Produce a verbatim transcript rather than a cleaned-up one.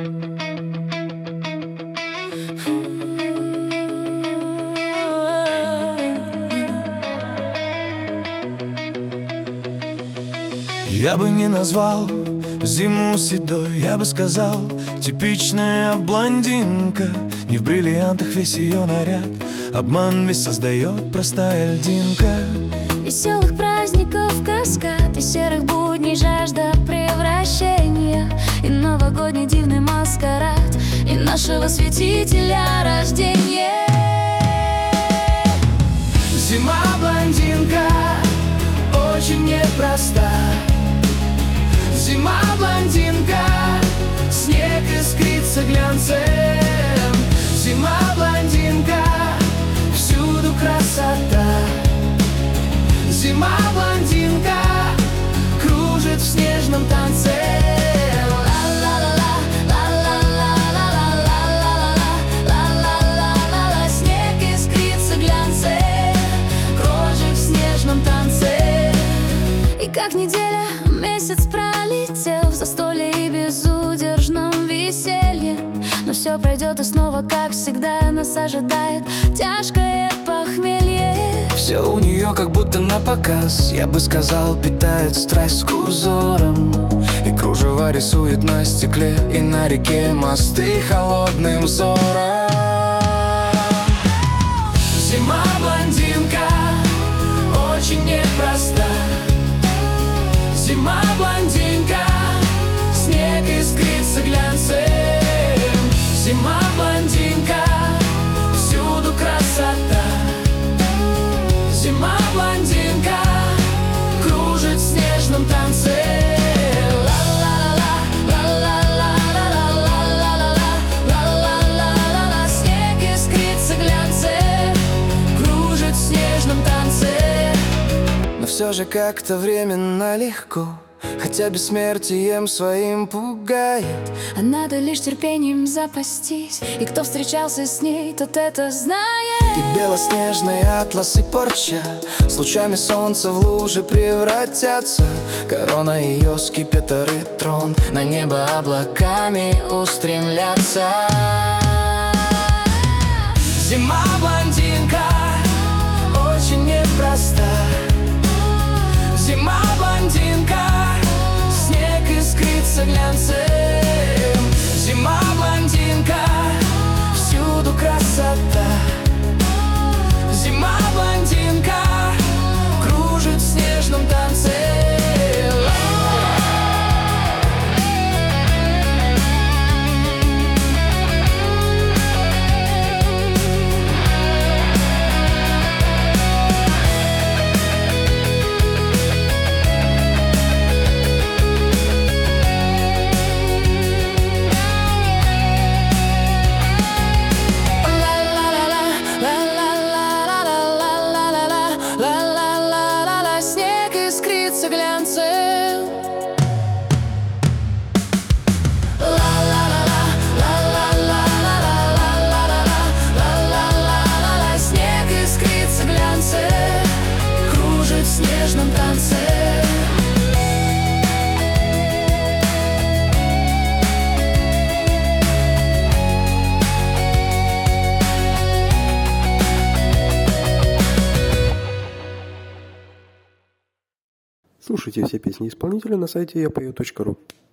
Я бы не назвал зиму седой, я бы сказал, типичная блондинка. Не в бриллиантах весь ее наряд, обман весь создает простая льдинка. Веселых праздников каскад, и серых будней жажда превращения, и новогодний дивный маскарад, и нашего святителя рождения. Зима, блондинка, очень непроста. Зима, блондинка, снег искрится глянцем. Зима, блондинка, всюду красота. Зима, блондинка, кружит в снежном танце. Снег искрится глянцем, кружит в снежном танце. И как неделя, месяц пролетел в застолье и безудержном веселье. Но все пройдет, и снова, как всегда, нас ожидает тяжкое похмелье. Все у нее как будто на показ, я бы сказал, питает страсть с узором. И кружево рисует на стекле, и на реке мосты холодным взором. Зима, блондинка, очень непроста. Зима, блондинка, снег искрится глянцем. Зима, блондинка, всюду красота. Зима, блондинка, кружит в снежном танце. Снег искрится глянцем, кружит в снежном танце. Но все же как-то временно легко, хотя бессмертием своим пугает. А надо лишь терпением запастись, и кто встречался с ней, тот это знает. И белоснежный атлас и порча с лучами солнца в лужи превратятся. Корона ее скипетр и трон на небо облаками устремлятся. Зима, блондинка, очень непроста. Зима, блондинка, снег искрится глянцем. Зима, блондинка, всюду красота. Зима, блондинка, кружит в снежном танце. В снежном танце. Слушайте все песни исполнителя на сайте я пою точка ру.